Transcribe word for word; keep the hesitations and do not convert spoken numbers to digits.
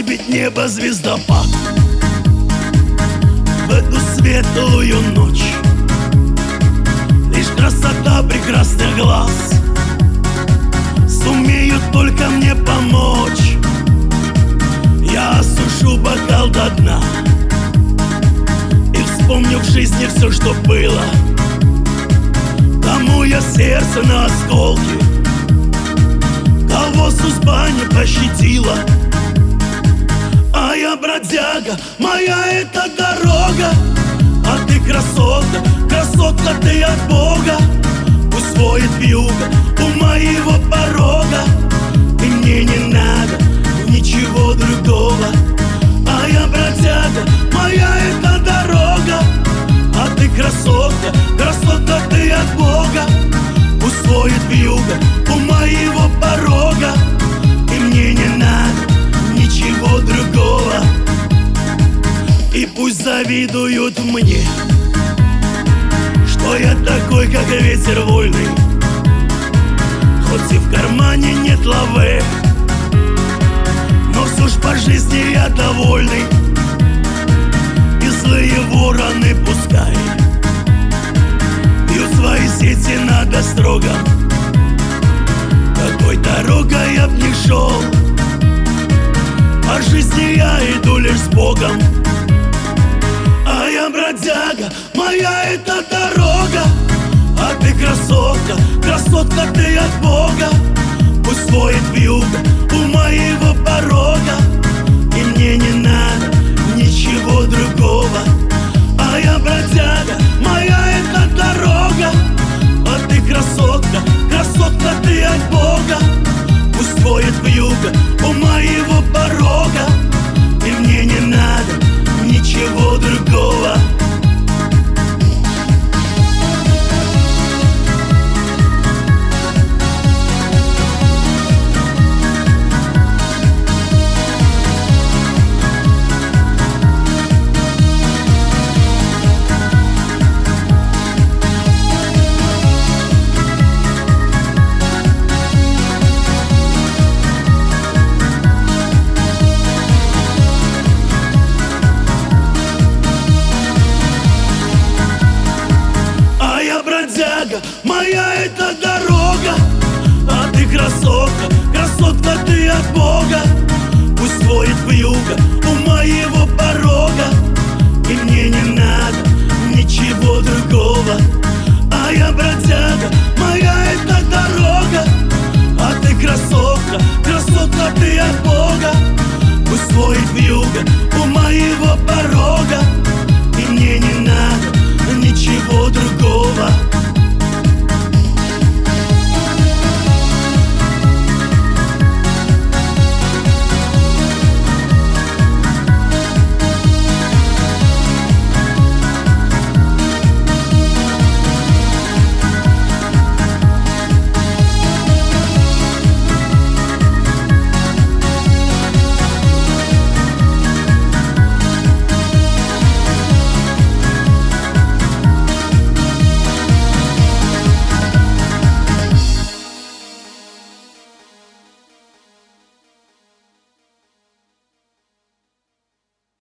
разбить небо звездопад. В эту светлую ночь лишь красота прекрасных глаз сумеют только мне помочь. Я осушу бокал до дна и вспомню в жизни все, что было. Тому я сердце на осколки, кого судьба не пощадила. А я бродяга, моя эта дорога, а ты красотка, красотка ты от Бога. Пусть воет вьюга у моего порога, и мне не надо ничего другого. А я бродяга, моя эта дорога, а ты красотка, красотка ты от Бога. Пусть воет вьюга у моего порога, и мне не надо ничего другого. И пусть завидуют мне, что я такой, как ветер вольный, хоть и в кармане нет лавы, но все ж по жизни я довольный. И злые вороны пускай бьют свои сети над острогом. Какой дорогой я б не шел, по жизни я иду лишь с Богом. А я бродяга, моя эта дорога, а ты красотка, красотка ты от Бога. Пусть воет вьюга у моего порога, и мне не надо ничего другого. А я бродяга, моя эта дорога, а ты красотка, красотка ты от Бога. Пусть воет вьюга у моего порога, и мне не надо ничего другого. Моя эта дорога, а ты красотка, красотка ты от Бога. Пусть воет вьюга у моего порога, и мне не надо ничего другого. А я бродяга, моя эта дорога, а ты красотка, красотка ты от Бога. Пусть воет